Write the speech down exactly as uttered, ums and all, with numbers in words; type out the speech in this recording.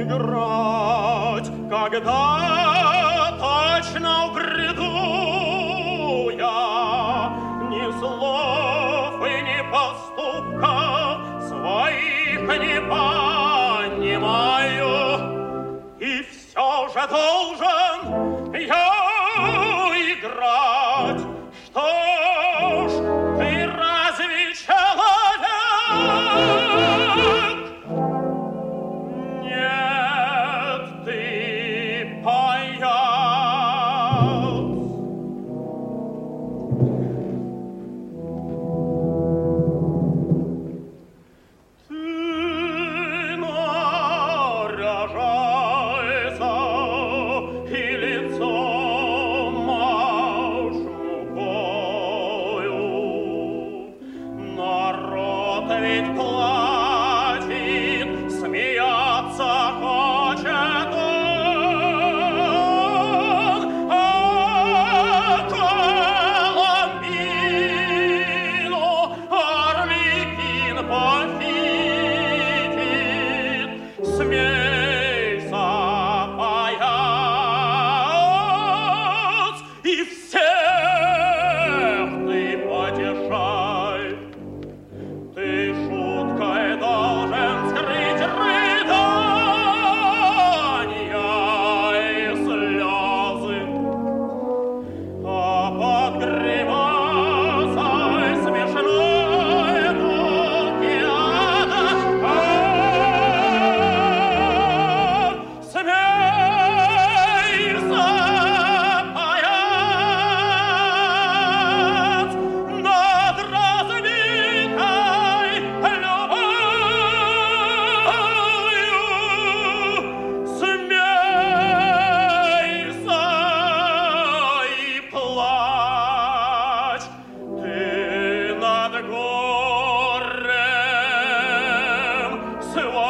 играть, когда точно в бреду я ни слов и ни поступков своих не понимаю, и все же должен я играть. Что ж, ты разве человек? Нет, ты паяц. Ты наряжайся и лицо машь мукою. Народ ведь плачет, смеяться хочет он, а Коломбину Орликин похитит. Смейся, паяц, и всех ты потешай. Ты шуткой должен скрыть рыдания и слезы, а под гримасой смешной муки ада смейся, паяц, над разбитой любовью. Смейся и плачь, ты над горем своим.